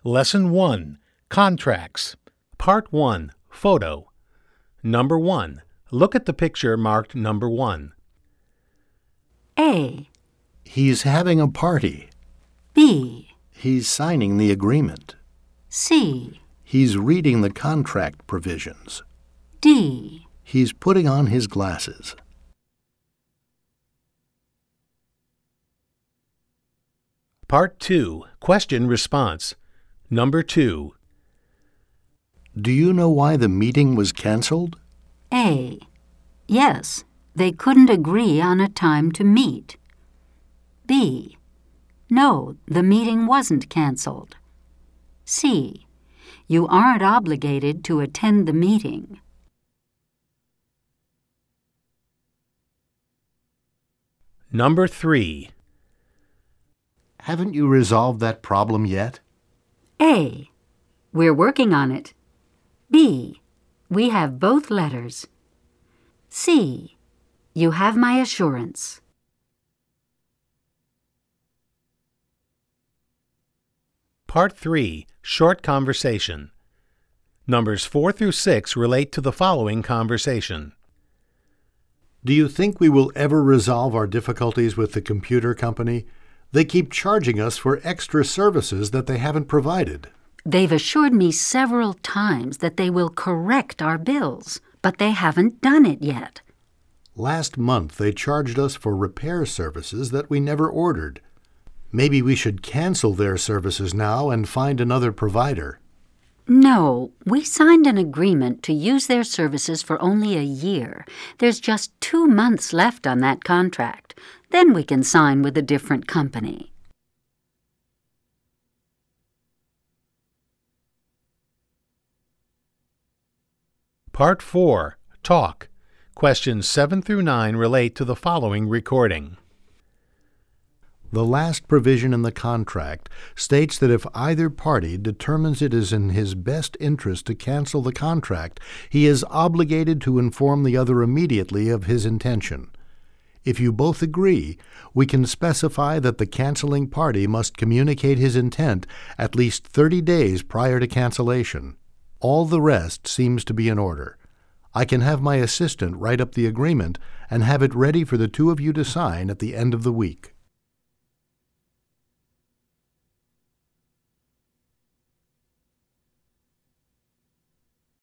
Lesson 1. Contracts. Part 1. Photo. Number 1. Look at the picture marked number 1. A. He's having a party. B. He's signing the agreement. C. He's reading the contract provisions. D. He's putting on his glasses. Part 2. Question response. Number 2. Do you know why the meeting was canceled? A. Yes, they couldn't agree on a time to meet. B. No, the meeting wasn't canceled. C. You aren't obligated to attend the meeting. Number 3. Haven't you resolved that problem yet? A. We're working on it. B. We have both letters. C. You have my assurance. Part 3. Short conversation. Numbers 4 through 6 relate to the following conversation. Do you think we will ever resolve our difficulties with the computer company? They keep charging us for extra services that they haven't provided. They've assured me several times that they will correct our bills, but they haven't done it yet. Last month they charged us for repair services that we never ordered. Maybe we should cancel their services now and find another provider. No, we signed an agreement to use their services for only a year. There's just 2 months left on that contract. Then we can sign with a different company. Part 4. Talk. Questions 7 through 9 relate to the following recording. The last provision in the contract states that if either party determines it is in his best interest to cancel the contract, he is obligated to inform the other immediately of his intention. If you both agree, we can specify that the canceling party must communicate his intent at least 30 days prior to cancellation. All the rest seems to be in order. I can have my assistant write up the agreement and have it ready for the two of you to sign at the end of the week.